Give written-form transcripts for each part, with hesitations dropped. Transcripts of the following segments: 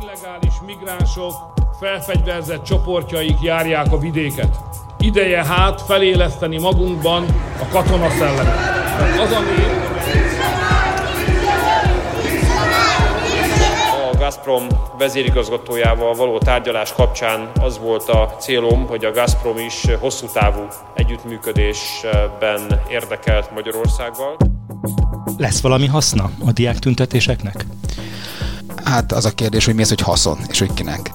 illegális migránsok felfegyverzett csoportjaik járják a vidéket. Ideje hát feléleszteni magunkban a katonaszellemet. Az, ami... A Gazprom vezérigazgatójával való tárgyalás kapcsán az volt a célom, hogy a Gazprom is hosszú távú együttműködésben érdekelt Magyarországgal. Lesz valami haszna a diáktüntetéseknek? Hát az a kérdés, hogy mi az, hogy haszon, és hogy kinek.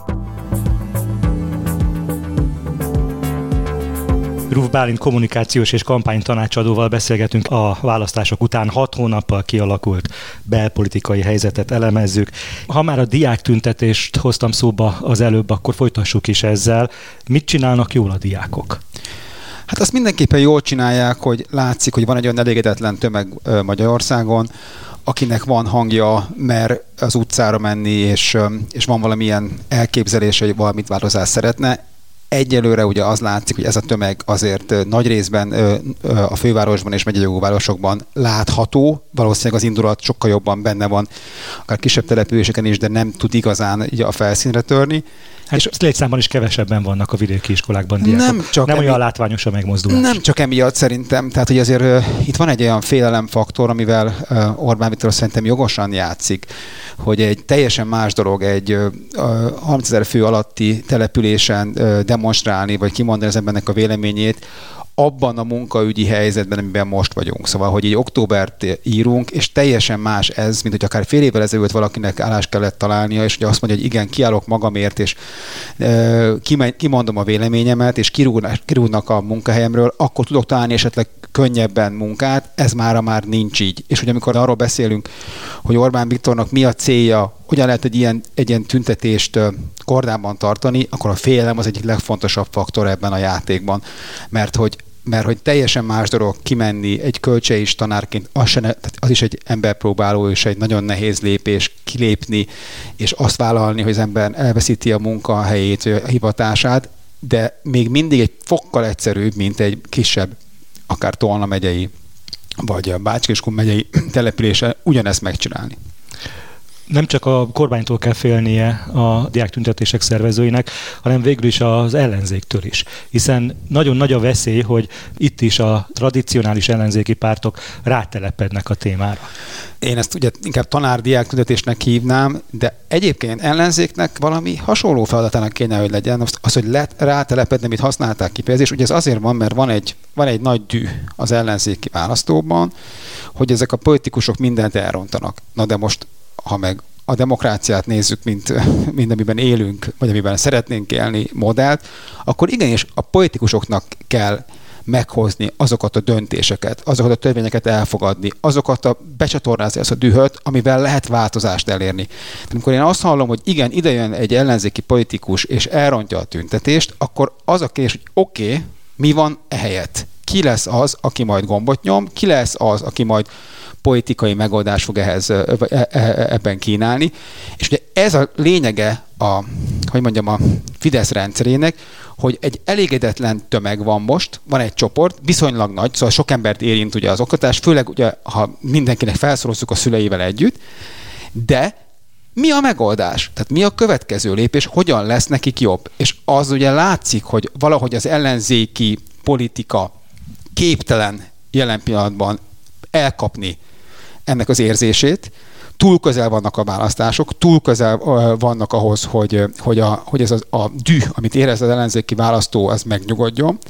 Ruf Bálint kommunikációs és kampánytanácsadóval beszélgetünk a választások után 6 hónappal kialakult belpolitikai helyzetet elemezzük. Ha már a diáktüntetést hoztam szóba az előbb, akkor folytassuk is ezzel. Mit csinálnak jól a diákok? Hát azt mindenképpen jól csinálják, hogy látszik, hogy van egy olyan elégedetlen tömeg Magyarországon, akinek van hangja, mer az utcára menni, és van valamilyen elképzelése, hogy valamit változást szeretne. Egyelőre ugye az látszik, hogy ez a tömeg azért nagy részben a fővárosban és megyei jogú városokban látható, valószínűleg az indulat sokkal jobban benne van, akár kisebb településeken is, de nem tud igazán ugye a felszínre törni. Hát és létszámban is kevesebben vannak a vidéki iskolákban diákok. Nem olyan látványos a megmozdulás. Nem csak emiatt szerintem. Tehát, hogy azért itt van egy olyan félelemfaktor, amivel Orbán Viktor szerintem jogosan játszik, hogy egy teljesen más dolog egy 30 000 fő alatti településen demonstrálni, vagy kimondani az embernek a véleményét, abban a munkaügyi helyzetben, amiben most vagyunk. Szóval, hogy egy októbert írunk, és teljesen más ez, mint hogy akár fél évvel ezelőtt valakinek állást kellett találnia, és ugye azt mondja, hogy igen, kiállok magamért, és kimondom a véleményemet, és kirúgnak a munkahelyemről, akkor tudok találni esetleg könnyebben munkát, ez már nincs így. És hogy amikor arról beszélünk, hogy Orbán Viktornak mi a célja, hogyan lehet egy ilyen tüntetést kordában tartani, akkor a félelem az egyik legfontosabb faktor ebben a játékban. Mert hogy teljesen más dolog kimenni egy kölcsei tanárként, az is egy emberpróbáló és egy nagyon nehéz lépés kilépni, és azt vállalni, hogy az ember elveszíti a munkahelyét, a hivatását, de még mindig egy fokkal egyszerűbb, mint egy kisebb, akár Tolna megyei, vagy a Bács-Kiskun megyei településen ugyanezt megcsinálni. Nem csak a kormánytól kell félnie a diáktüntetések szervezőinek, hanem végül is az ellenzéktől is. Hiszen nagyon nagy a veszély, hogy itt is a tradicionális ellenzéki pártok rátelepednek a témára. Én ezt ugye inkább tanár-diáktüntetésnek hívnám, de egyébként ellenzéknek valami hasonló feladatának kéne, hogy legyen. Az, hogy rátelepedni, amit használták kifejezést, ugye ez azért van, mert van egy nagy dű az ellenzéki választóban, hogy ezek a politikusok mindent elrontanak. Na de most ha meg a demokráciát nézzük, mint amiben élünk, vagy amiben szeretnénk élni modellt, akkor igenis a politikusoknak kell meghozni azokat a döntéseket, azokat a törvényeket elfogadni, azokat a becsatornázni azt a dühöt, amivel lehet változást elérni. Tehát amikor én azt hallom, hogy igen, ide jön egy ellenzéki politikus, és elrontja a tüntetést, akkor az a kérdés, hogy oké, mi van ehelyett? Ki lesz az, aki majd gombot nyom? Ki lesz az, aki majd politikai megoldás fog ebben kínálni. És ugye ez a lényege a Fidesz rendszerének, hogy egy elégedetlen tömeg van most, van egy csoport, viszonylag nagy, szóval sok embert érint ugye az oktatás, főleg ugye, ha mindenkinek felszorozzuk a szüleivel együtt, de mi a megoldás? Tehát mi a következő lépés, hogyan lesz nekik jobb? És az ugye látszik, hogy valahogy az ellenzéki politika képtelen jelen pillanatban elkapni ennek az érzését, túl közel vannak a választások, túl közel vannak ahhoz, hogy ez a düh, amit érez az ellenzéki választó, az megnyugodjon.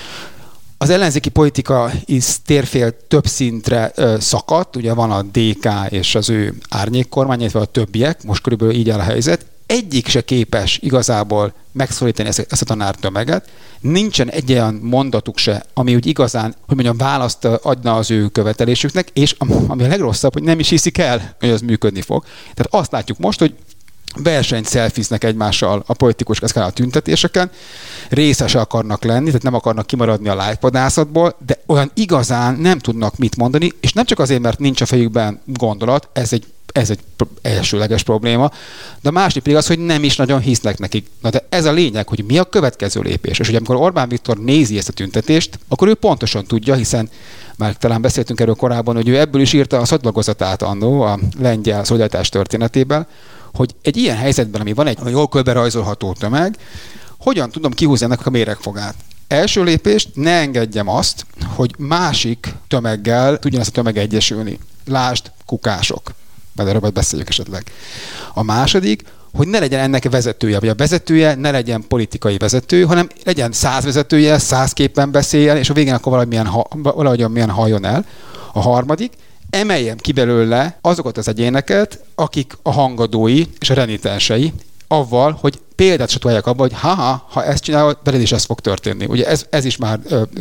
Az ellenzéki politika is térfél több szintre szakadt, ugye van a DK és az ő árnyékkormány, illetve a többiek, most körülbelül így áll a helyzet. Egyik se képes igazából megszólítani ezt a tanártömeget. Nincsen egy olyan mondatuk se, ami úgy igazán, választ adna az ő követelésüknek, és ami a legrosszabb, hogy nem is hiszik el, hogy az működni fog. Tehát azt látjuk most, hogy versenyt szelfiznek egymással a politikusok ezeken a tüntetéseken, részese akarnak lenni, tehát nem akarnak kimaradni a live-vadászatból, de olyan igazán nem tudnak mit mondani, és nem csak azért, mert nincs a fejükben gondolat, ez egy elsőleges probléma, de a másik pedig az, hogy nem is nagyon hisznek nekik. Na de ez a lényeg, hogy mi a következő lépés. És hogy amikor Orbán Viktor nézi ezt a tüntetést, akkor ő pontosan tudja, hiszen már talán beszéltünk erről korábban, hogy ő ebből is írta a szakdolgozatát annó a lengyel szolidaritás történetében, hogy egy ilyen helyzetben, ami van egy jól körberajzolható tömeg, hogyan tudom kihúzni ennek a méregfogát. Első lépést, ne engedjem azt, hogy másik tömeggel tudjon ezt a tömeg egyesülni. Lásd, kukások. Majd erről beszéljük esetleg. A második, hogy ne legyen ennek vezetője, vagy a vezetője ne legyen politikai vezető, hanem legyen 100 vezetője, 100-képpen beszéljen, és a végén akkor valahogyan halljon el. A harmadik, emeljem ki belőle azokat az egyéneket, akik a hangadói és a renitensei, avval, hogy példát satolják abban, hogy ha ezt csinálod, veled is ez fog történni. Ugye ez is már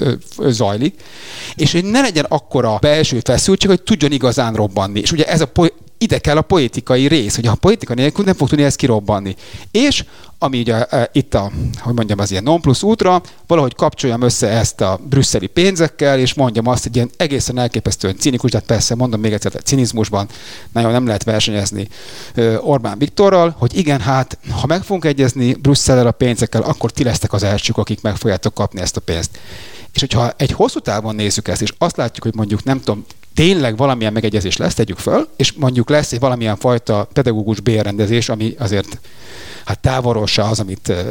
zajlik. És hogy ne legyen akkora belső feszültség, hogy tudjon igazán robbanni. És ugye ide kell a politikai rész, hogy a politika nélkül nem fog tudni ezt kirobbanni. És ami ugye itt az ilyen non plus ultra, valahogy kapcsoljam össze ezt a brüsszeli pénzekkel, és mondjam azt, hogy ilyen egészen elképesztően cinikus, tehát persze mondom még egyszer, a cinizmusban nagyon nem lehet versenyezni Orbán Viktorral, hogy igen, hát ha meg fogunk egyezni Brüsszellel a pénzekkel, akkor ti lesztek az elsők, akik meg fogjátok kapni ezt a pénzt. És hogyha egy hosszú távon nézzük ezt, és azt látjuk, hogy mondjuk nem tudom, tényleg valamilyen megegyezés lesz, tegyük föl, és mondjuk lesz egy valamilyen fajta pedagógus bérrendezés, ami azért távolról se az,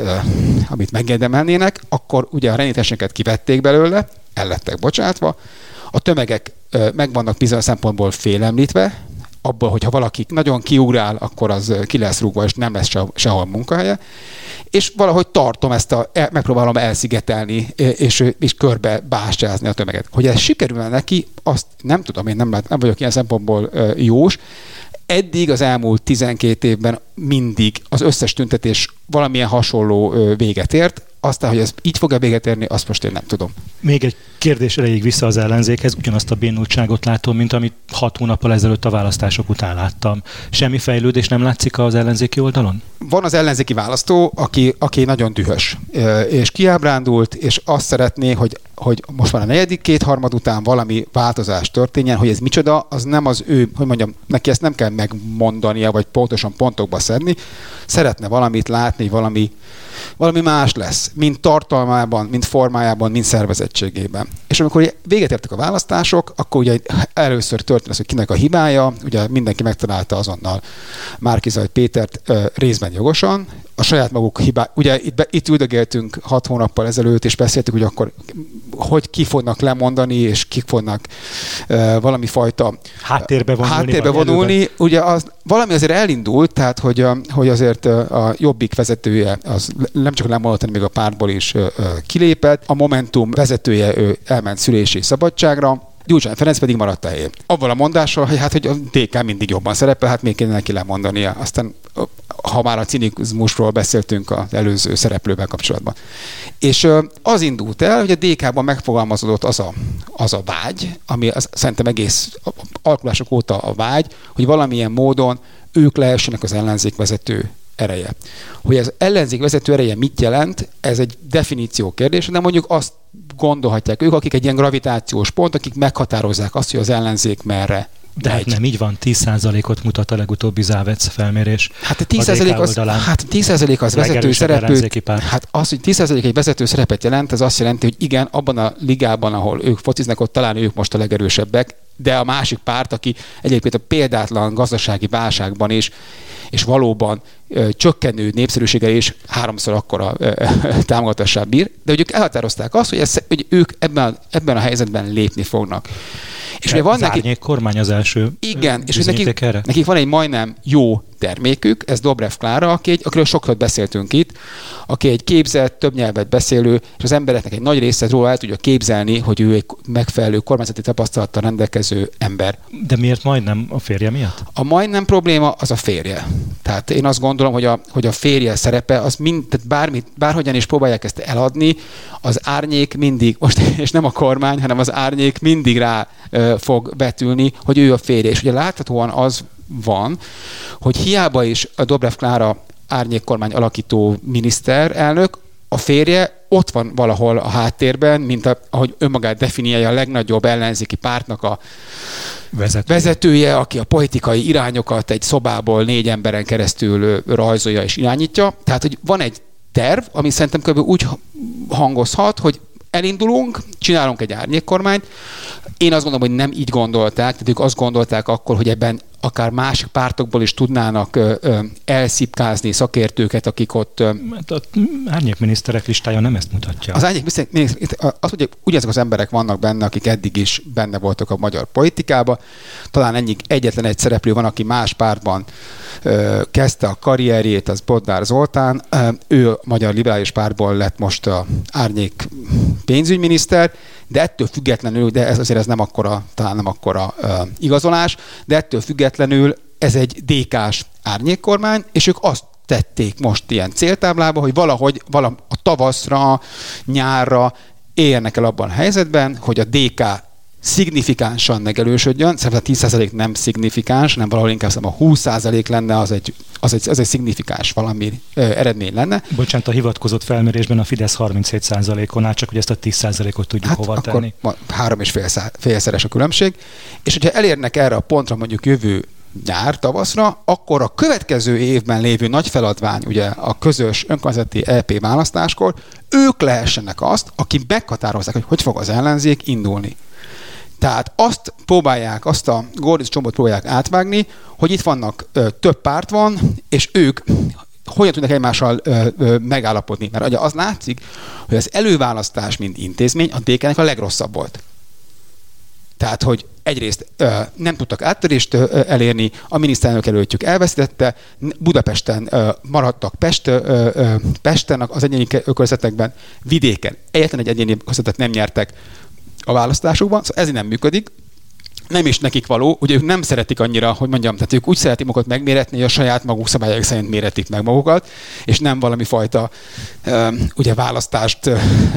amit megérdemelnének, akkor ugye a renitenseket kivették belőle, el lettek bocsátva, a tömegek meg vannak bizonyos szempontból félemlítve, abból, hogyha valaki nagyon kiugrál, akkor az ki lesz rúgva, és nem lesz sehol munkahelye, és valahogy tartom megpróbálom elszigetelni, és körbe bástyázni a tömeget. Hogy ez sikerülne neki, azt nem tudom, én nem vagyok ilyen szempontból jós. Eddig az elmúlt 12 évben mindig az összes tüntetés valamilyen hasonló véget ért, aztán, hogy ez így fog-e véget érni, azt most én nem tudom. Még egy kérdés erejéig vissza az ellenzékhez, ugyanazt a bénultságot látom, mint amit 6 hónappal ezelőtt a választások után láttam. Semmi fejlődés nem látszik az ellenzéki oldalon? Van az ellenzéki választó, aki nagyon dühös, és kiábrándult, és azt szeretné, hogy most már a negyedik kétharmad után valami változás történjen, hogy ez micsoda, az nem az ő, hogy mondjam, neki ezt nem kell megmondania, vagy pontosan pontokba szedni. Szeretne valamit látni, valami más lesz, mind tartalmában, mind formájában, mind szervezettségében. És amikor véget értek a választások, akkor ugye először történt az, hogy kinek a hibája, ugye mindenki megtalálta azonnal Márki-Zay Pétert részben jogosan, a saját maguk hibá. Ugye itt üldögéltünk 6 hónappal ezelőtt, és beszéltük, hogy akkor ki fognak lemondani, és kik fognak valami fajta háttérbe vonulni. Ugye valami azért elindult, tehát hogy azért a Jobbik vezetője az nem csak lemondott, hanem még a pártból is kilépett. A Momentum vezetője elment szülési szabadságra, Gyurcsány Ferenc pedig maradt a helyén. Avval a mondással, hogy a DK mindig jobban szerepel, még kéne neki lemondania. Aztán, ha már a cinizmusról beszéltünk az előző szereplővel kapcsolatban. És az indult el, hogy a DK-ban megfogalmazódott az a vágy, ami szerintem egész alakulások óta a vágy, hogy valamilyen módon ők lehessenek az ellenzék vezető ereje. Hogy az ellenzék vezető ereje mit jelent, ez egy definíció kérdés, de mondjuk azt gondolhatják ők, akik egy ilyen gravitációs pont, akik meghatározzák azt, hogy az ellenzék merre. De hát nem így van, 10%-ot mutat a legutóbbi Závec felmérés. Hát 10% az vezető szerepet. Hát az, hogy 10% egy vezető szerepet jelent, ez azt jelenti, hogy igen, abban a ligában, ahol ők fociznak, ott talán ők most a legerősebbek, de a másik párt, aki egyébként a példátlan gazdasági válságban is, és valóban csökkenő népszerűséggel is 3-szor akkora támogatással bír, de hogy ők elhatározták azt, hogy ők ebben a helyzetben lépni fognak. És ugye van árnyék kormány az első. Igen, és nekik van egy majdnem jó termékük, ez Dobrev Klára, akiről sokat beszéltünk itt, aki egy képzett, több nyelvet beszélő, és az embereknek egy nagy része róla el tudja képzelni, hogy ő egy megfelelő kormányzati tapasztalattal rendelkező ember. De miért majdnem a férje miatt? A majdnem probléma az a férje. Tehát én azt gondolom, hogy a férje szerepe, az bárhogyan is próbálják ezt eladni, az árnyék mindig, és nem a kormány, hanem az árnyék mindig rá fog vetülni, hogy ő a férje. És ugye láthatóan az van, hogy hiába is a Dobrev Klára árnyékkormány alakító miniszterelnök, a férje ott van valahol a háttérben, mint ahogy önmagát definiálja a legnagyobb ellenzéki pártnak a vezetője, aki a politikai irányokat egy szobából 4 emberen keresztül rajzolja és irányítja. Tehát, hogy van egy terv, ami szerintem kb. Úgy hangozhat, hogy elindulunk, csinálunk egy árnyékkormányt. Én azt gondolom, hogy nem így gondolták, tehát ők azt gondolták akkor, hogy ebben akár másik pártokból is tudnának elszipkázni szakértőket, akik ott... Mert a árnyékminiszterek listája nem ezt mutatja. Az árnyékminiszterek, az, hogy ugyanazok az emberek vannak benne, akik eddig is benne voltak a magyar politikában. Talán egyetlen egy szereplő van, aki más pártban kezdte a karrierjét, az Bodnár Zoltán. Ő a Magyar Liberális Pártból lett most a árnyék pénzügyminiszter, de ettől függetlenül, de ez nem akkora igazolás, de ettől függetlenül ez egy DK-s árnyékkormány, és ők azt tették most ilyen céltáblába, hogy valahogy a tavaszra, nyárra érnek el abban a helyzetben, hogy a DK szignifikánsan megerősödjön, szerintem a 10% nem szignifikáns, nem valahol inkább a 20% lenne, az egy szignifikáns valami eredmény lenne. Bocsánat, a hivatkozott felmérésben a Fidesz 37%-on áll, csak hogy ezt a 10%-ot tudjuk hova tenni. Akkor 3,5-szeres a különbség, és hogyha elérnek erre a pontra mondjuk jövő nyár, tavaszra, akkor a következő évben lévő nagy feladvány, ugye a közös önkormányzati EP választáskor, ők lehessenek azt, akik meghatározzák, hogy fog az ellenzék indulni. Tehát azt a Gordic-csombot próbálják átvágni, hogy itt vannak, több párt van, és ők hogyan tudnak egymással megállapodni. Mert ugye az látszik, hogy az előválasztás, mint intézmény, a DK-nek a legrosszabb volt. Tehát, hogy egyrészt nem tudtak áttörést elérni, a miniszterelnök előttjük elvesztette, Budapesten maradtak Pesten az egyéni körzetekben, vidéken egyetlen egy egyéni körzetet nem nyertek a választásokban, szóval ez nem működik. Nem is nekik való, ugye ők nem szeretik annyira, hogy mondjam, tehát ők úgy szeretik magukat megméretni, hogy a saját maguk szabályok szerint méretik meg magukat, és nem valami fajta ugye választást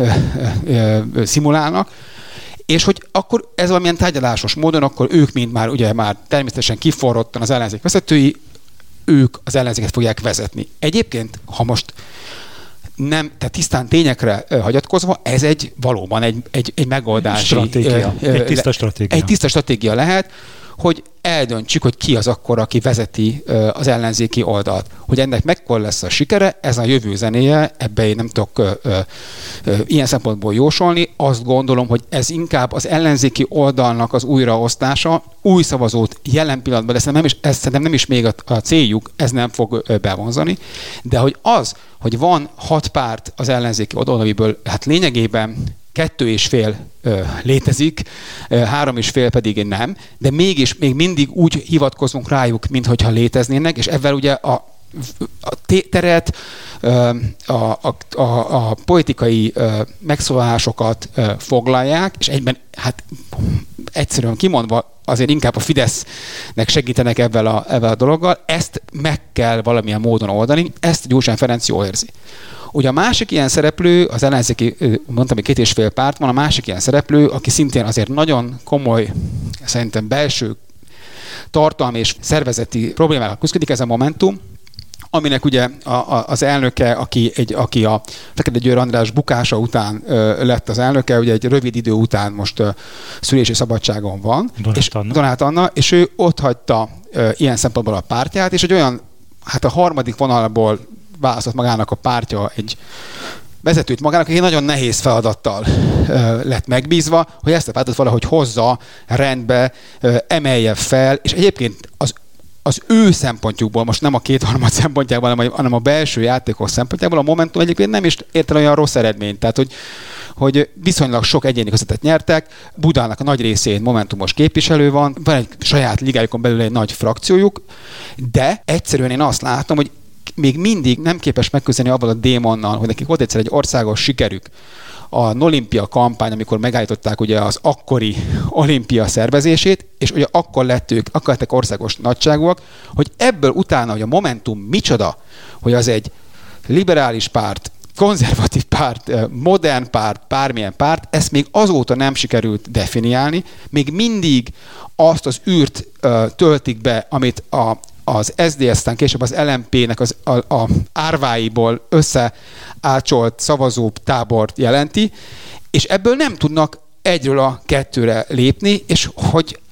szimulálnak. És hogy akkor ez valamilyen tárgyalásos módon, akkor ők, mint már természetesen kiforrottan az ellenzék vezetői, ők az ellenzéket fogják vezetni. Egyébként, ha most nem, tehát tisztán tényekre hagyatkozva, ez valóban egy megoldási stratégia. Egy tiszta stratégia. Egy tiszta stratégia lehet, hogy eldöntsük, hogy ki az akkor, aki vezeti az ellenzéki oldalt. Hogy ennek mekkora lesz a sikere, ez a jövő zenéje, ebbe én nem tudok ilyen szempontból jósolni. Azt gondolom, hogy ez inkább az ellenzéki oldalnak az újraosztása, új szavazót jelen pillanatban, de ez szerintem nem is még a céljuk, ez nem fog bevonzani, de hogy van 6 párt az ellenzéki oldalon, amiből hát lényegében 2,5 létezik, 3,5 pedig nem, de mégis még mindig úgy hivatkozunk rájuk, minthogyha léteznének, és ebben ugye a teret, a politikai megszólalásokat foglalják, és egyben hát egyszerűen kimondva azért inkább a Fidesznek segítenek ebben a dologgal, ezt meg kell valamilyen módon oldani, ezt Gyurcsány Ferenc jól érzi. Ugye a másik ilyen szereplő, az ellenzéki, mondtam, hogy 2,5 párt van, a másik ilyen szereplő, aki szintén azért nagyon komoly, szerintem belső tartalmi és szervezeti problémákkal küzdik, ez a Momentum, aminek ugye az elnöke, aki a Fekete Győr András bukása után lett az elnöke, ugye egy rövid idő után most szülési szabadságon van. Donát Anna, és ő ott hagyta ilyen szempontból a pártját, és egy olyan, hát a harmadik vonalból választott magának a pártja egy vezetőt magának, aki nagyon nehéz feladattal lett megbízva, hogy ezt a pártot valahogy hozza rendbe, emelje fel, és egyébként az ő szempontjukból, most nem a kétharmad szempontjából, hanem a belső játékos szempontjából a Momentum egyébként nem is ért el olyan rossz eredményt. Tehát, hogy viszonylag sok egyéni közvetet nyertek, Budának a nagy részén Momentumos képviselő van egy saját ligájukon belül egy nagy frakciójuk, de egyszerűen én azt látom, hogy még mindig nem képes megküzdeni abban a démonnal, hogy nekik volt egyszer egy országos sikerük, a Nolimpia kampány, amikor megállították ugye az akkori olimpia szervezését, és ugye akkor lettek országos nagyságúak, hogy ebből utána, hogy a Momentum micsoda, hogy az egy liberális párt, konzervatív párt, modern párt, bármilyen párt, ezt még azóta nem sikerült definiálni, még mindig azt az űrt töltik be, amit az SZDSZ, aztán később az LMP-nek a árváiból összeácsolt szavazó tábort jelenti, és ebből nem tudnak egyről a kettőre lépni, és hogy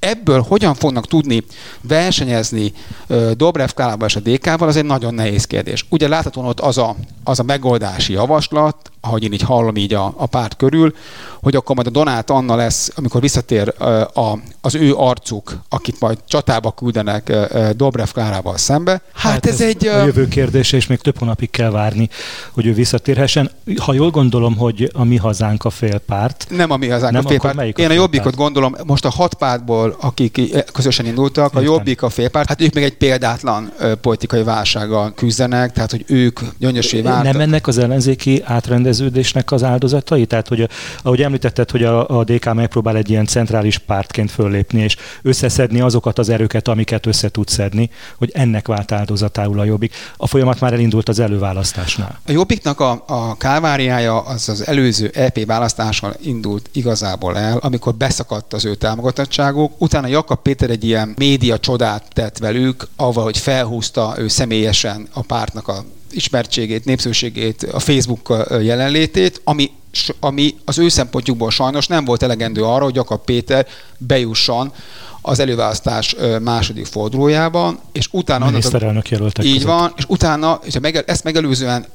ebből hogyan fognak tudni versenyezni Dobrev Klárával és a DK-val, az egy nagyon nehéz kérdés. Ugye láthatóan ott az a megoldási javaslat, ahogy én így hallom így a párt körül, hogy akkor majd a Donát Anna lesz, amikor visszatér az ő arcuk, akit majd csatába küldenek Dobrev Klárával szembe. Hát ez egy... A jövő kérdése, és még több hónapig kell várni, hogy ő visszatérhessen. Ha jól gondolom, hogy a Mi Hazánk a félpárt. Nem a Mi Hazánk a félpárt. Én a Jobbikot gondolom, most a 6 pártból, akik közösen indultak, a Jobbik a félpárt, hát ők még egy példátlan politikai válsággal küzdenek, tehát hogy ők gyöngyösé vártak. Nem ennek az ellenzéki átrendeződésnek az áldozatai? Tehát, hogy ahogy említetted, hogy a DK megpróbál egy ilyen centrális pártként föllépni, és összeszedni azokat az erőket, amiket össze tud szedni, hogy ennek vált áldozatául a Jobbik. A folyamat már elindult az előválasztásnál. A Jobbiknak a kálváriája az előző EP választáson indult igazából el, amikor beszakadt az ő támogatottságuk. Utána Jakab Péter egy ilyen média csodát tett velük, avval, hogy felhúzta ő személyesen a pártnak a ismertségét, népszerűségét, a Facebook jelenlétét, ami az ő szempontjukból sajnos nem volt elegendő arra, hogy Jakab Péter bejusson az előválasztás második fordulójában, és utána... Miniszterelnök jelöltek így között. van, és utána, és ezt megelőzően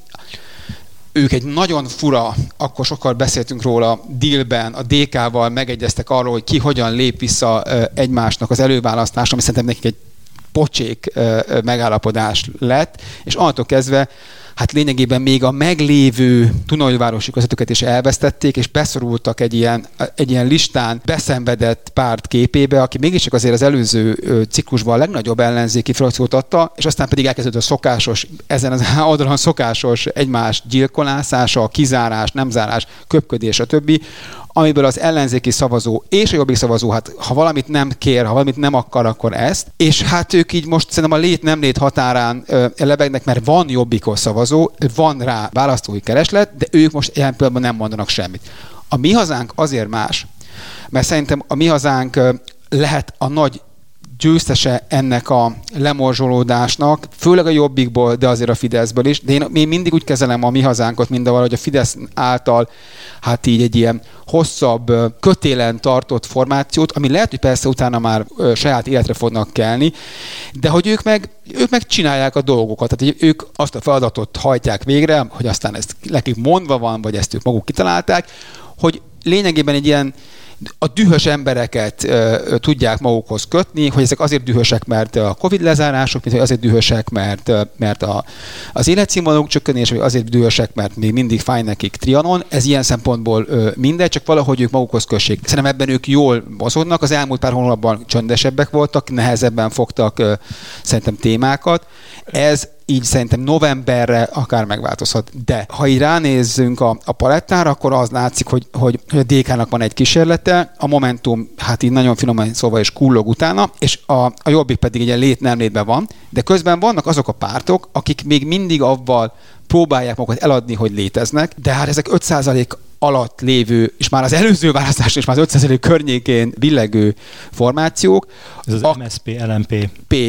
ők egy nagyon fura, akkor sokkal beszéltünk róla, dealben, a DK-val megegyeztek arról, hogy ki hogyan lép vissza egymásnak az előválasztásra, ami szerintem nekik egy pocsék megállapodás lett, és onnantól kezdve hát lényegében még a meglévő Dunaújvárosi közvetüket is elvesztették, és beszorultak egy ilyen listán beszenvedett párt képébe, aki mégiscsak azért az előző ciklusban a legnagyobb ellenzéki frakciót adta, és aztán pedig elkezdődött a szokásos, ezen az oldalon szokásos egymás gyilkolászása, kizárás, nem zárás, köpködés, stb., amiből az ellenzéki szavazó és a Jobbik szavazó, hát ha valamit nem kér, ha valamit nem akar, akkor ezt. És hát ők így most szerintem a lét-nem lét határán lebegnek, mert van Jobbikos szavazó, van rá választói kereslet, de ők most ilyen pillanatban nem mondanak semmit. A Mi Hazánk azért más, mert szerintem a Mi Hazánk lehet a nagy győztese ennek a lemorzsolódásnak, főleg a Jobbikból, de azért a Fideszből is. De én mindig úgy kezelem a Mi Hazánkot, mint hogy a Fidesz által hát így egy ilyen hosszabb, kötélen tartott formációt, ami lehet, hogy persze utána már saját életre fognak kelni, de hogy ők meg csinálják a dolgokat. Tehát ők azt a feladatot hajtják végre, hogy aztán ezt nekik mondva van, vagy ezt ők maguk kitalálták, hogy lényegében egy ilyen a dühös embereket tudják magukhoz kötni, hogy ezek azért dühösek, mert a Covid lezárások, mint hogy azért dühösek, mert az életszínvonaluk csökkenés, vagy azért dühösek, mert még mindig fáj nekik Trianon. Ez ilyen szempontból mindegy, csak valahogy ők magukhoz kössék. Szerintem ebben ők jól mozognak, az elmúlt pár hónapban csöndesebbek voltak, nehezebben fogtak szerintem témákat. Ez így szerintem novemberre akár megváltozhat. De ha így ránézzünk a palettára, akkor az látszik, hogy a DK-nak van egy kísérlete, a Momentum, hát így nagyon finoman szóval is kullog utána, és a Jobbik pedig egy lét-nem létben van, de közben vannak azok a pártok, akik még mindig avval próbálják magukat eladni, hogy léteznek, de hát ezek 5% alatt lévő, és már az előző választás és már az 5% környékén billegő formációk. Ez az MSZP, LMP.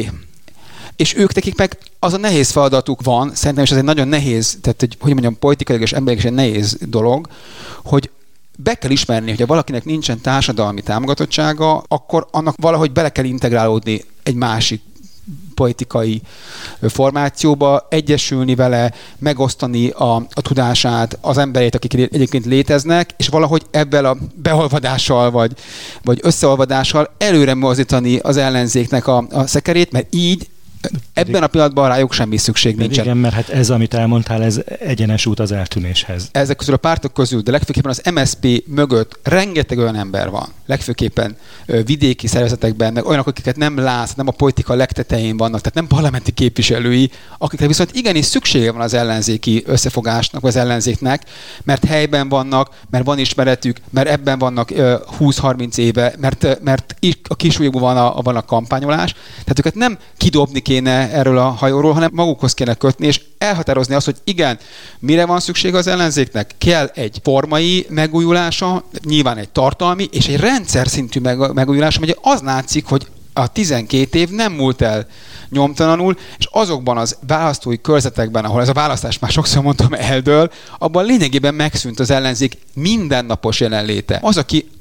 És ők nekik meg az a nehéz feladatuk van, szerintem, és ez egy nagyon nehéz, tehát hogy mondjam, politikailag és emberileg is egy nehéz dolog, hogy be kell ismerni, hogy ha valakinek nincsen társadalmi támogatottsága, akkor annak valahogy bele kell integrálódni egy másik politikai formációba, egyesülni vele, megosztani a tudását, az emberét, akik egyébként léteznek, és valahogy ebben a beolvadással vagy összeolvadással előre mozdítani az ellenzéknek a szekerét, mert így ebben a pillanatban rájuk semmi szükség nincsen. Igen, mert hát ez, amit elmondtál, ez egyenes út az eltűnéshez. Ezek közül a pártok közül, de legfőképpen az MSZP mögött rengeteg olyan ember van, legfőképpen vidéki szervezetekben, meg olyanok, akiket nem látsz, nem a politika legtetején vannak, tehát nem parlamenti képviselői, akikre viszont igenis szüksége van az ellenzéki összefogásnak, vagy az ellenzéknek, mert helyben vannak, mert van ismeretük, mert ebben vannak 20-30 éve, mert a kisúlyokban van a kampányolás, tehát őket nem kidobni kéne erről a hajóról, hanem magukhoz kéne kötni, és elhatározni azt, hogy igen, mire van szükség az ellenzéknek? Kell egy formai megújulása, nyilván egy tartalmi, és egy rendszer szintű megújulása, hogy az látszik, hogy a 12 év nem múlt el nyomtalanul, és azokban az választói körzetekben, ahol ez a választás már sokszor mondtam eldől, abban lényegében megszűnt az ellenzék mindennapos jelenléte. Az, aki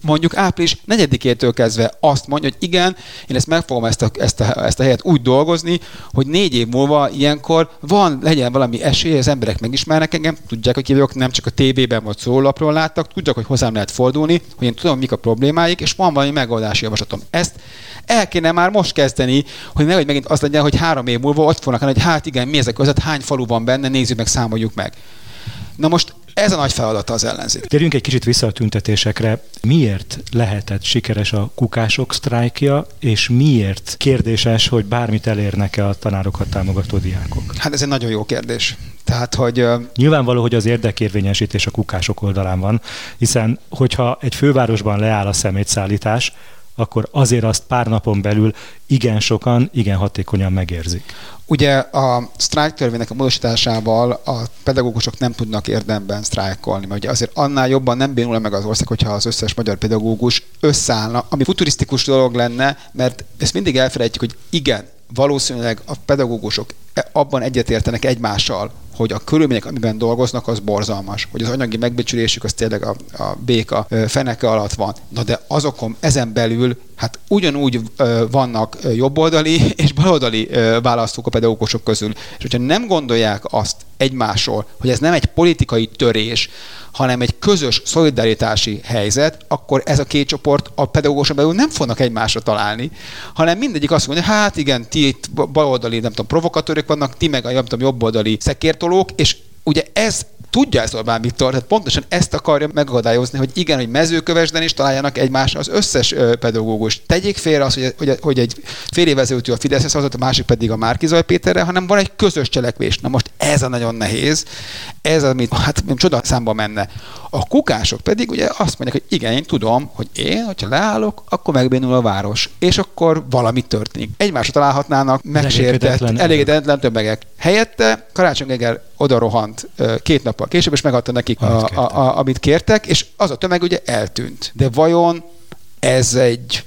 mondjuk április 4-től kezdve azt mondja, hogy igen, én ezt meg fogom ezt a helyet úgy dolgozni, hogy 4 év múlva ilyenkor legyen valami esély, az emberek megismernek engem, tudják, hogy ki vagyok, nem csak a tévében vagy szólólapról láttak, tudják, hogy hozzám lehet fordulni, hogy én tudom, mik a problémáik, és van valami megoldási javaslatom. Ezt el kéne már most kezdeni, hogy nehogy megint azt legyen, hogy 3 év múlva ott fognak lenni, hogy hát igen, mi ezek között, hány falu van benne, nézzük meg, számoljuk meg. Na most ez a nagy feladata az ellenzék. Térjünk egy kicsit vissza a tüntetésekre. Miért lehetett sikeres a kukások sztrájkja, és miért kérdéses, hogy bármit elérnek-e a tanárokat támogató diákok? Hát ez egy nagyon jó kérdés. Tehát, hogy... Nyilvánvaló, hogy az érdekérvényesítés a kukások oldalán van, hiszen hogyha egy fővárosban leáll a szemétszállítás, akkor azért azt pár napon belül igen sokan, igen hatékonyan megérzik. Ugye a sztrájktörvénynek a módosításával a pedagógusok nem tudnak érdemben sztrájkolni, mert ugye azért annál jobban nem bénul meg az ország, hogyha az összes magyar pedagógus összeállna, ami futurisztikus dolog lenne, mert ezt mindig elfelejtjük, hogy igen, valószínűleg a pedagógusok abban egyetértenek egymással, hogy a körülmények, amiben dolgoznak, az borzalmas. Hogy az anyagi megbecsülésük az tényleg a béka feneke alatt van. Na de azokon ezen belül hát ugyanúgy vannak jobboldali és baloldali választók a pedagógusok közül. És hogyha nem gondolják azt egymásról, hogy ez nem egy politikai törés, hanem egy közös szolidaritási helyzet, akkor ez a két csoport a pedagógusok belül nem fognak egymásra találni, hanem mindegyik azt mondja, hát igen, ti itt baloldali, nem tudom, provokatőrök vannak, ti meg a nem tudom, jobboldali szekértolók, és ugye ez tudja ezt Orbán Viktor, tehát pontosan ezt akarja megakadályozni, hogy igen, hogy Mezőkövesden is találjanak egymásra az összes pedagógus. Tegyék félre azt, hogy egy fél évvel ezelőtt a Fideszre szavazott, a másik pedig a Márki-Zay Péterre, hanem van egy közös cselekvés. Na most ez a nagyon nehéz, ez amit hát csoda számba menne. A kukások pedig ugye azt mondják, hogy igen, én tudom, hogy én, hogyha leállok, akkor megbénul a város, és akkor valami történik. Egymásra találhatnának megsértett, elégedetlen tömegek. Helyette Karácsony Gergely oda rohant 2 nappal később, és megadta nekik amit kértek, és az a tömeg ugye eltűnt. De vajon ez egy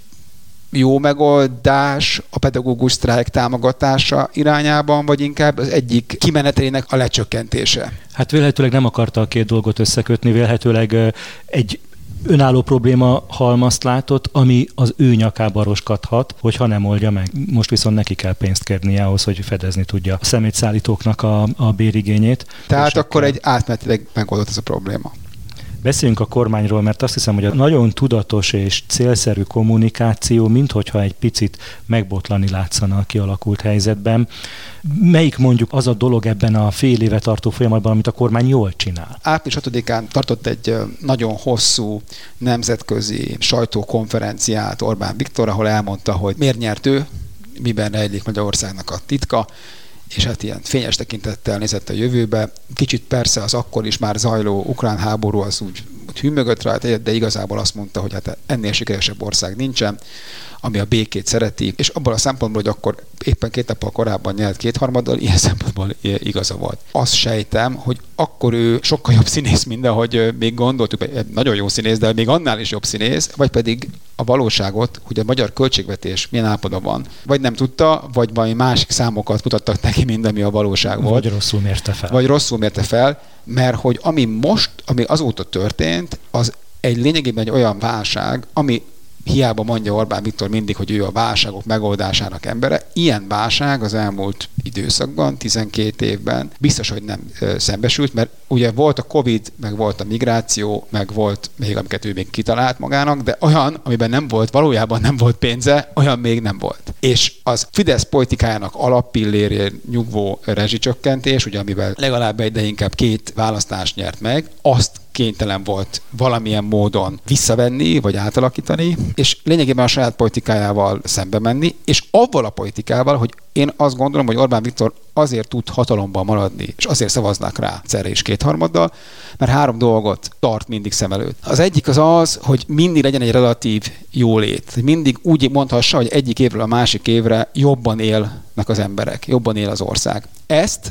jó megoldás a pedagógus sztrájk támogatása irányában, vagy inkább az egyik kimenetelének a lecsökkentése? Hát vélhetőleg nem akarta a két dolgot összekötni, vélhetőleg egy önálló probléma halmazt látott, ami az ő nyakába roskadhat, hogyha nem oldja meg. Most viszont neki kell pénzt kérnie ahhoz, hogy fedezni tudja a szemétszállítóknak a bérigényét. Tehát akkor egy átmenetileg megoldott ez a probléma. Beszéljünk a kormányról, mert azt hiszem, hogy a nagyon tudatos és célszerű kommunikáció, minthogyha egy picit megbotlani látszana a kialakult helyzetben. Melyik mondjuk az a dolog ebben a fél éve tartó folyamatban, amit a kormány jól csinál? Április 6-án tartott egy nagyon hosszú nemzetközi sajtókonferenciát Orbán Viktor, ahol elmondta, hogy miért nyert ő, miben rejlik Magyarországnak a titka, és hát ilyen fényes tekintettel nézett a jövőbe. Kicsit persze az akkor is már zajló ukrán háború az úgy hűmögött rajta, de igazából azt mondta, hogy hát ennél sikeresebb ország nincsen, ami a békét szereti, és abban a szempontból, hogy akkor éppen 2 nappal korábban nyert 2/3, ilyen szempontból igaza volt. Azt sejtem, hogy akkor ő sokkal jobb színész, mint ahogy még gondoltuk, nagyon jó színész, de még annál is jobb színész, vagy pedig a valóságot, hogy a magyar költségvetés milyen állapotban van. Vagy nem tudta, vagy valami másik számokat mutattak neki, mint ami a valóság volt. Vagy rosszul mérte fel. Vagy rosszul mérte fel, mert hogy ami azóta történt, az egy lényegében egy olyan válság, ami hiába mondja Orbán Viktor mindig, hogy ő a válságok megoldásának embere. Ilyen válság az elmúlt időszakban, 12 évben biztos, hogy nem szembesült, mert ugye volt a Covid, meg volt a migráció, meg volt még, amiket ő még kitalált magának, de olyan, amiben nem volt, valójában nem volt pénze, olyan még nem volt. És az Fidesz politikájának alappillérén nyugvó rezsicsökkentés, ugye amivel legalább egy, de inkább 2 választást nyert meg, azt kénytelen volt valamilyen módon visszavenni, vagy átalakítani, és lényegében a saját politikájával szembe menni, és avval a politikával, hogy én azt gondolom, hogy Orbán Viktor azért tud hatalomban maradni, és azért szavaznak rá egyszerre is 2/3, mert 3 dolgot tart mindig szem előtt. Az egyik az, hogy mindig legyen egy relatív jólét. Hogy mindig úgy mondhassa, hogy egyik évről a másik évre jobban élnek az emberek, jobban él az ország. Ezt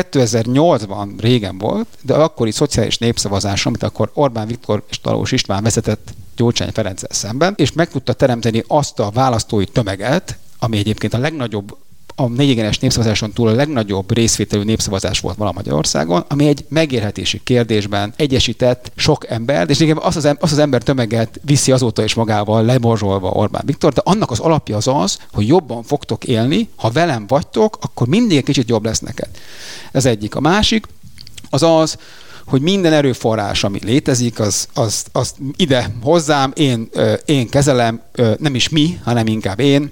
2008-ban régen volt, de akkori szociális népszavazás, amit akkor Orbán Viktor és Talós István vezetett Gyurcsány Ferenccel szemben, és meg tudta teremteni azt a választói tömeget, ami egyébként a legnagyobb a négyigénes népszavazáson túl a legnagyobb részvételű népszavazás volt vala Magyarországon, ami egy megélhetési kérdésben egyesített sok embert, és igen, azt az ember tömeget viszi azóta is magával lemorzsolva Orbán Viktor, de annak az alapja az, hogy jobban fogtok élni, ha velem vagytok, akkor mindig egy kicsit jobb lesz neked. Ez egyik. A másik az, hogy minden erőforrás, ami létezik, az ide hozzám, én kezelem, nem is mi, hanem inkább én,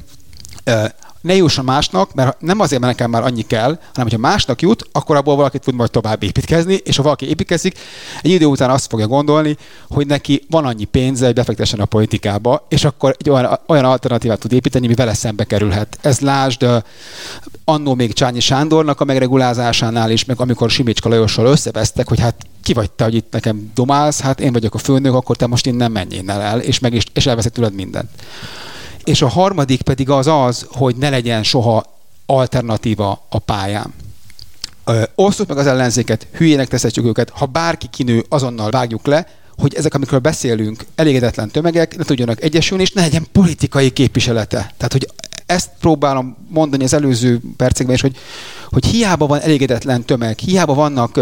ne jusson másnak, mert nem azért, mert nekem már annyi kell, hanem hogyha másnak jut, akkor abból valakit tud majd tovább építkezni, és ha valaki építkezik, egy idő után azt fogja gondolni, hogy neki van annyi pénze, hogy befektessen a politikába, és akkor egy olyan alternatívát tud építeni, ami vele szembe kerülhet. Ez lásd annó még Csányi Sándornak a megregulázásánál is, meg amikor Simicska Lajossal összevesztek, hogy hát ki vagy te, hogy itt nekem domálsz, hát én vagyok a főnök, akkor te most innen menjél el, és elveszed tőled mindent. És a harmadik pedig az, hogy ne legyen soha alternatíva a pályán. Osztjuk meg az ellenzéket, hülyének teszhetjük őket, ha bárki kinő, azonnal vágjuk le, hogy ezek, amikről beszélünk, elégedetlen tömegek ne tudjanak egyesülni, és ne legyen politikai képviselete. Tehát, hogy ezt próbálom mondani az előző percekben is, hogy hiába van elégedetlen tömeg, hiába vannak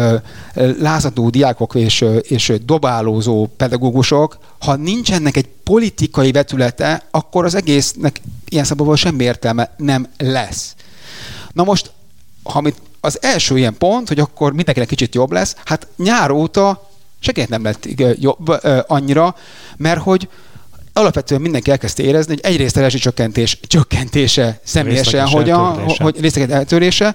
lázadó diákok és dobálózó pedagógusok, ha nincsenek egy politikai vetülete, akkor az egésznek ilyen szabadból semmi értelme nem lesz. Na most, az első ilyen pont, hogy akkor mindenkinek kicsit jobb lesz, hát nyár óta sekényt nem lett jobb annyira, mert hogy alapvetően mindenki elkezdte érezni, hogy egyrészt a rezsicsökkentés csökkentése személyesen, hogy részleges eltörése.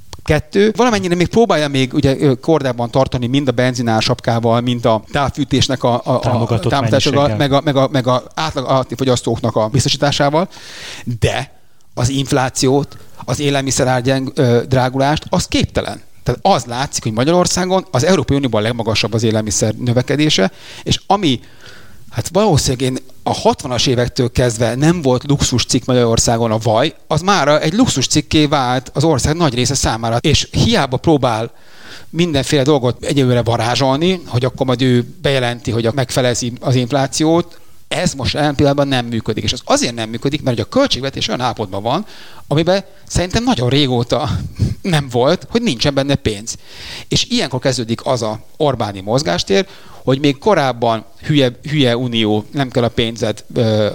2, valamennyire még próbálja még ugye kordában tartani mind a benzinársapkával, mind a távfűtésnek a támogatásával, meg a átlag fogyasztóknak a biztosításával, de az inflációt, az élelmiszerár drágulást, az képtelen. Tehát az látszik, hogy Magyarországon az Európai Unióban a legmagasabb az élelmiszer növekedése, és ami hát valószínűleg a 60-as évektől kezdve nem volt luxuscikk Magyarországon a vaj, az mára egy luxuscikké vált az ország nagy része számára. És hiába próbál mindenféle dolgot egyelőre varázsolni, hogy akkor majd ő bejelenti, hogy megfelezi az inflációt, ez most jelen pillanatban nem működik. És az azért nem működik, mert a költségvetés olyan állapotban van, amiben szerintem nagyon régóta nem volt, hogy nincsen benne pénz. És ilyenkor kezdődik az a Orbáni mozgástér, hogy még korábban hülye unió, nem kell a pénzed,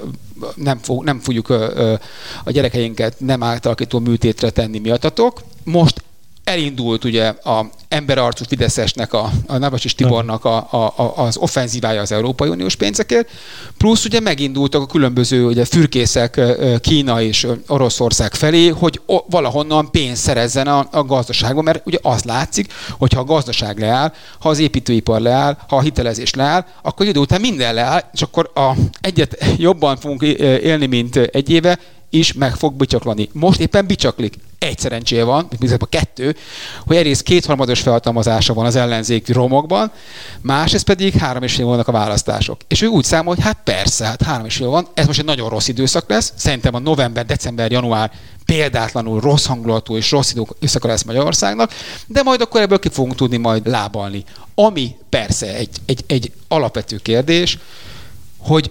nem fogjuk a gyerekeinket nem átalakító műtétre tenni miattatok. Most elindult ugye a emberarcú Fideszesnek, a Navracsics Tibornak az offenzívája az Európai Uniós pénzekért, plusz ugye megindultak a különböző ugye, fürkészek Kína és Oroszország felé, hogy valahonnan pénzt szerezzen a gazdaságban, mert ugye az látszik, hogy ha a gazdaság leáll, ha az építőipar leáll, ha a hitelezés leáll, akkor idő után minden leáll, és akkor egyet jobban fogunk élni, mint egy éve, is meg fog bicsaklani. Most éppen bicsaklik. Egy szerencséje van, bizonyos 2, hogy egyrészt 2/3 felhatalmazása van az ellenzéki romokban, másrészt pedig 3,5 vannak a választások. És ő úgy számol, hogy hát persze, hát 3,5 van, ez most egy nagyon rossz időszak lesz, szerintem a november, december, január példátlanul rossz hangulatú és rossz időszaka lesz Magyarországnak, de majd akkor ebből ki fogunk tudni majd lábalni. Ami persze egy alapvető kérdés, hogy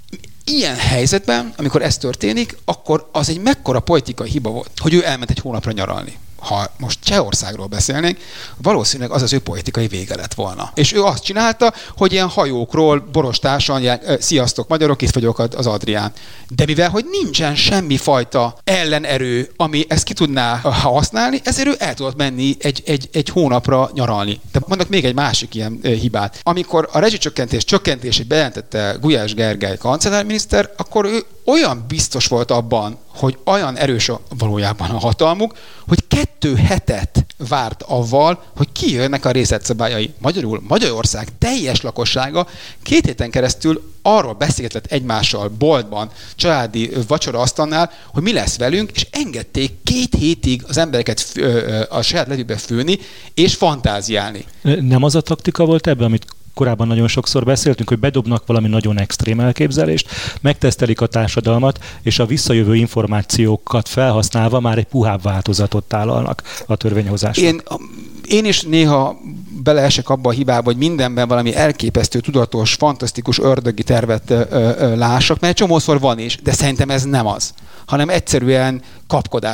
ilyen helyzetben, amikor ez történik, akkor az egy mekkora politikai hiba volt, hogy ő elment egy hónapra nyaralni. Ha most Csehországról beszélnénk, valószínűleg az az ő politikai vége lett volna. És ő azt csinálta, hogy ilyen hajókról borostásan, sziasztok magyarok, itt vagyok az Adrián. De mivel, hogy nincsen semmi fajta ellenerő, ami ezt ki tudná használni, ezért ő el tudott menni egy hónapra nyaralni. De mondok még egy másik ilyen hibát. Amikor a rezsicsökkentését bejelentette Gulyás Gergely kancellárminiszter, akkor ő olyan biztos volt abban, hogy olyan erős valójában a hatalmuk, hogy 2 hetet várt avval, hogy kijönnek a részletszabályai. Magyarul Magyarország teljes lakossága 2 héten keresztül arról beszélgetett egymással boltban, családi vacsoraasztalnál, hogy mi lesz velünk, és engedték 2 hétig az embereket a saját levükbe főni és fantáziálni. Nem az a taktika volt ebben, amit korábban nagyon sokszor beszéltünk, hogy bedobnak valami nagyon extrém elképzelést, megtesztelik a társadalmat, és a visszajövő információkat felhasználva már egy puhább változatot tálalnak a törvényhozásnak. Én is néha beleesek abba a hibába, hogy mindenben valami elképesztő, tudatos, fantasztikus ördögi tervet lássak, mert csomószor van is, de szerintem ez nem az, hanem egyszerűen kapkodás.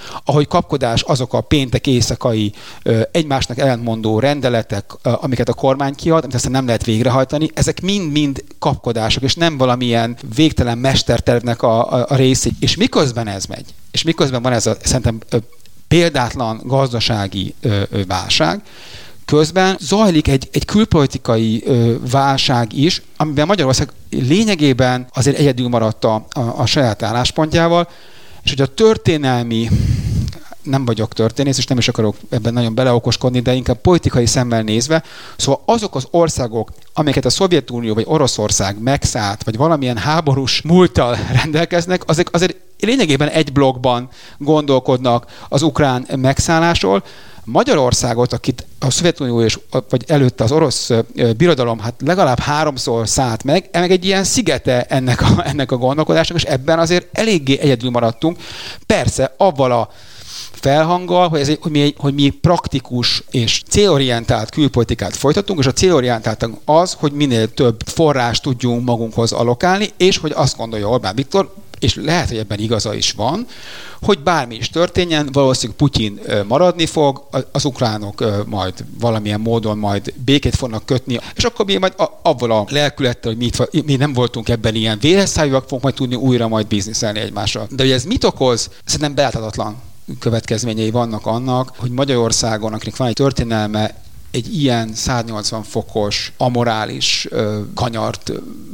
ahogy kapkodás azok a péntek éjszakai egymásnak ellentmondó rendeletek, amiket a kormány kiad, amit aztán nem lehet végrehajtani, ezek mind-mind kapkodások, és nem valamilyen végtelen mestertervnek a része. És miközben ez megy, és miközben van ez a szerintem példátlan gazdasági válság, közben zajlik egy külpolitikai válság is, amiben Magyarország lényegében azért egyedül maradt a saját álláspontjával, és hogy a történelmi, nem vagyok történész, és nem is akarok ebben nagyon beleokoskodni, de inkább politikai szemmel nézve, szóval azok az országok, amelyeket a Szovjetunió vagy Oroszország megszállt, vagy valamilyen háborús múlttal rendelkeznek, azok azért lényegében egy blokkban gondolkodnak az ukrán megszállásról. Magyarországot, akit a Szovjetunió vagy előtte az orosz birodalom legalább 3-szor szállt meg egy ilyen szigete ennek a gondolkodásnak, és ebben azért eléggé egyedül maradtunk. Persze, avval a felhanggal, hogy mi praktikus és célorientált külpolitikát folytatunk, és a célorientált az, hogy minél több forrást tudjunk magunkhoz allokálni, és hogy azt gondolja Orbán Viktor, és lehet, hogy ebben igaza is van, hogy bármi is történjen, valószínűleg Putyin maradni fog, az ukránok majd valamilyen módon majd békét fognak kötni, és akkor mi majd avval a lelkülettel, hogy mi nem voltunk ebben ilyen véresszájúak, fogunk majd tudni újra majd bizniszelni egymással. De hogy ez mit okoz? Szerintem beláthatatlan következményei vannak annak, hogy Magyarországon, akinek van egy történelme, egy ilyen 180 fokos, amorális kanyart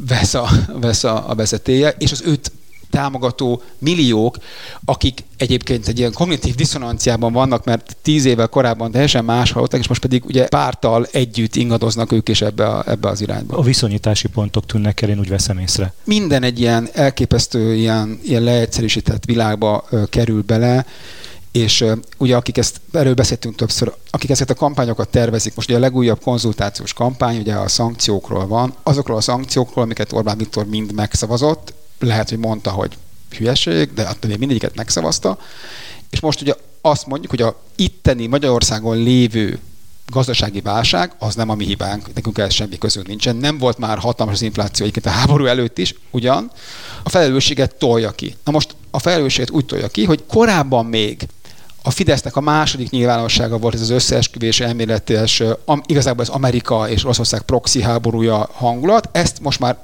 vesz a vezetélye, és az őt támogató milliók, akik egyébként egy ilyen kognitív diszonanciában vannak, mert 10 évvel korábban teljesen más hallottak, és most pedig ugye párttal együtt ingadoznak ők is ebbe az irányba. A viszonyítási pontok tűnnek el, én úgy veszem észre. Minden egy ilyen elképesztő, ilyen leegyszerűsített világba kerül bele, és ugye erről beszéltünk többször, akik ezeket a kampányokat tervezik, most ugye a legújabb konzultációs kampány ugye a szankciókról van, azokról a szankciókról, amiket Orbán Viktor mind megszavazott, lehet, hogy mondta, hogy hülyeség, de attól mindegyiket megszavazta, és most ugye azt mondjuk, hogy a itteni Magyarországon lévő gazdasági válság, az nem a mi hibánk, nekünk ez semmi közünk nincsen, nem volt már hatalmas az infláció egyébként a háború előtt is, ugyan, a felelősséget tolja ki. Na most a felelősséget úgy tolja ki, hogy korábban még a Fidesznek a második nyilvánossága volt ez az összeesküvés elméletes, igazából az Amerika és Oroszország proxy háborúja hangulat, ezt most már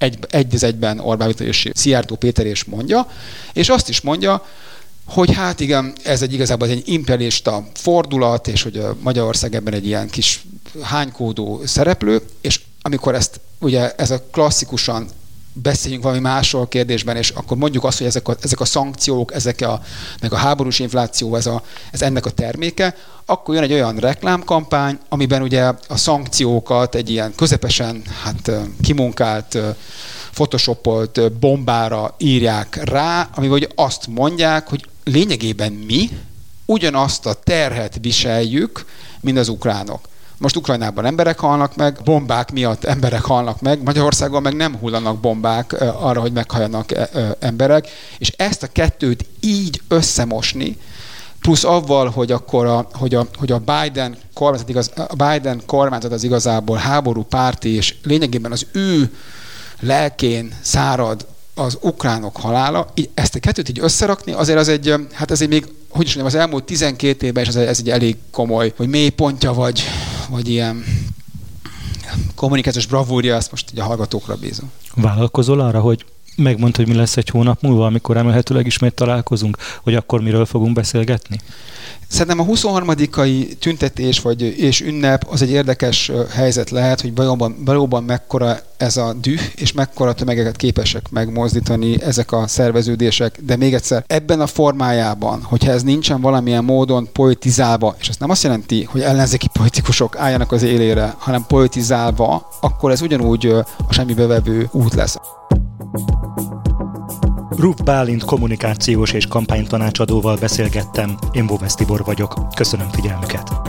egyben Orbán Viktor és Szijjártó Péter is mondja, és azt is mondja, hogy hát igen, ez igazából egy imperialista fordulat, és hogy a Magyarország ebben egy ilyen kis hánykódó szereplő, és amikor ugye ez a klasszikusan beszéljünk valami másról kérdésben, és akkor mondjuk azt, hogy ezek a szankciók, meg a háborús infláció, ez ennek a terméke, akkor jön egy olyan reklámkampány, amiben ugye a szankciókat egy ilyen közepesen kimunkált, photoshopolt bombára írják rá, amiben ugye azt mondják, hogy lényegében mi ugyanazt a terhet viseljük, mint az ukránok. Most Ukrajnában emberek halnak meg, bombák miatt emberek halnak meg, Magyarországon meg nem hullanak bombák arra, hogy meghalljanak emberek, és ezt a kettőt így összemosni, plusz avval, hogy akkor hogy a Biden kormányzat az igazából háború párti, és lényegében az ő lelkén szárad az ukránok halála, ezt a kettőt így összerakni, azért az egy, ezért még, hogy is mondjam, az elmúlt 12 évben is ez egy elég komoly, hogy mélypontja vagy ilyen kommunikációs bravúrja, ezt most így a hallgatókra bízom. Vállalkozol arra, hogy megmondd, hogy mi lesz egy hónap múlva, amikor remélhetőleg ismét találkozunk, hogy akkor miről fogunk beszélgetni? Szerintem a 23. tüntetés és ünnep az egy érdekes helyzet lehet, hogy valóban mekkora ez a düh, és mekkora tömegeket képesek megmozdítani ezek a szerveződések, de még egyszer, ebben a formájában, hogyha ez nincsen valamilyen módon politizálva, és ez nem azt jelenti, hogy ellenzéki politikusok álljanak az élére, hanem politizálva, akkor ez ugyanúgy a semmibe vevő út lesz. Ruf Bálint kommunikációs és kampánytanácsadóval beszélgettem, én Bóvesz Tibor vagyok. Köszönöm figyelmüket!